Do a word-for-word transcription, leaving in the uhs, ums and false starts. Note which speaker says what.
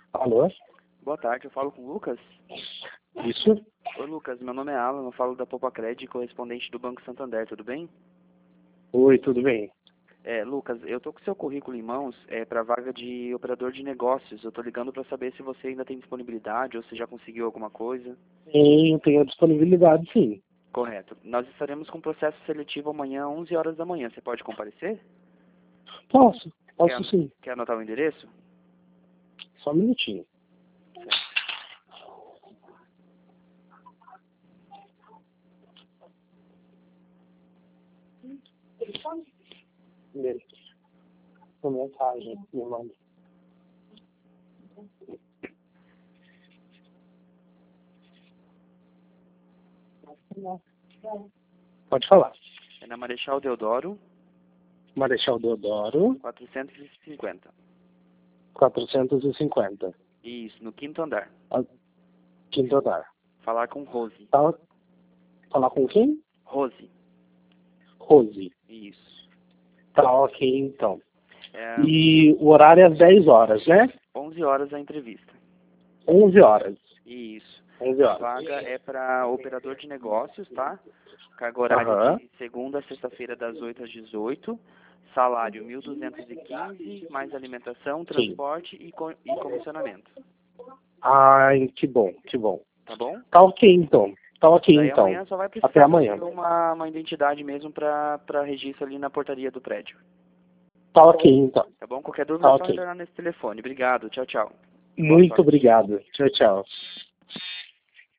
Speaker 1: Alô?
Speaker 2: Boa tarde, eu falo com o Lucas.
Speaker 1: Isso?
Speaker 2: Oi, Lucas, meu nome é Alan, eu falo da Popacred, correspondente do Banco Santander, tudo bem?
Speaker 1: Oi, tudo bem?
Speaker 2: É, Lucas, eu tô com seu currículo em mãos é, para vaga de operador de negócios. Eu tô ligando para saber se você ainda tem disponibilidade ou se já conseguiu alguma coisa.
Speaker 1: Sim, eu tenho disponibilidade, sim.
Speaker 2: Correto. Nós estaremos com processo seletivo amanhã às onze horas da manhã. Você pode comparecer?
Speaker 1: Posso, posso
Speaker 2: Quer,
Speaker 1: sim.
Speaker 2: quer anotar o endereço?
Speaker 1: Só um minutinho.
Speaker 2: Certo.
Speaker 1: Beleza. Uma mensagem, me manda. Pode falar.
Speaker 2: É na Marechal Deodoro,
Speaker 1: Marechal Deodoro,
Speaker 2: quatrocentos e cinquenta.
Speaker 1: quatrocentos e cinquenta.
Speaker 2: Isso, no quinto andar.
Speaker 1: Ah, Quinto andar.
Speaker 2: Falar com Rose.
Speaker 1: Tá? Falar com quem?
Speaker 2: Rose.
Speaker 1: Rose.
Speaker 2: Isso.
Speaker 1: Tá, ok, então.
Speaker 2: É
Speaker 1: E o horário é às dez horas, né?
Speaker 2: onze horas a entrevista.
Speaker 1: onze horas.
Speaker 2: Isso.
Speaker 1: onze
Speaker 2: A
Speaker 1: horas.
Speaker 2: vaga é para operador de negócios, tá? Carga horária
Speaker 1: Aham.
Speaker 2: de segunda a sexta-feira das oito às dezoito. Salário mil duzentos e quinze, mais alimentação,
Speaker 1: Sim.
Speaker 2: transporte e, co e comissionamento.
Speaker 1: Ai, que bom, que bom.
Speaker 2: Tá bom?
Speaker 1: Tá ok, então. Tá ok,
Speaker 2: Daí
Speaker 1: então.
Speaker 2: amanhã só vai
Speaker 1: Até
Speaker 2: precisar
Speaker 1: amanhã.
Speaker 2: trazer uma, uma identidade mesmo para registro ali na portaria do prédio.
Speaker 1: Tá ok, então.
Speaker 2: Tá bom? Qualquer dúvida
Speaker 1: Tá
Speaker 2: é só
Speaker 1: ok.
Speaker 2: retornar nesse telefone. Obrigado. Tchau, tchau. Boa
Speaker 1: Muito
Speaker 2: sorte.
Speaker 1: obrigado. Tchau, tchau.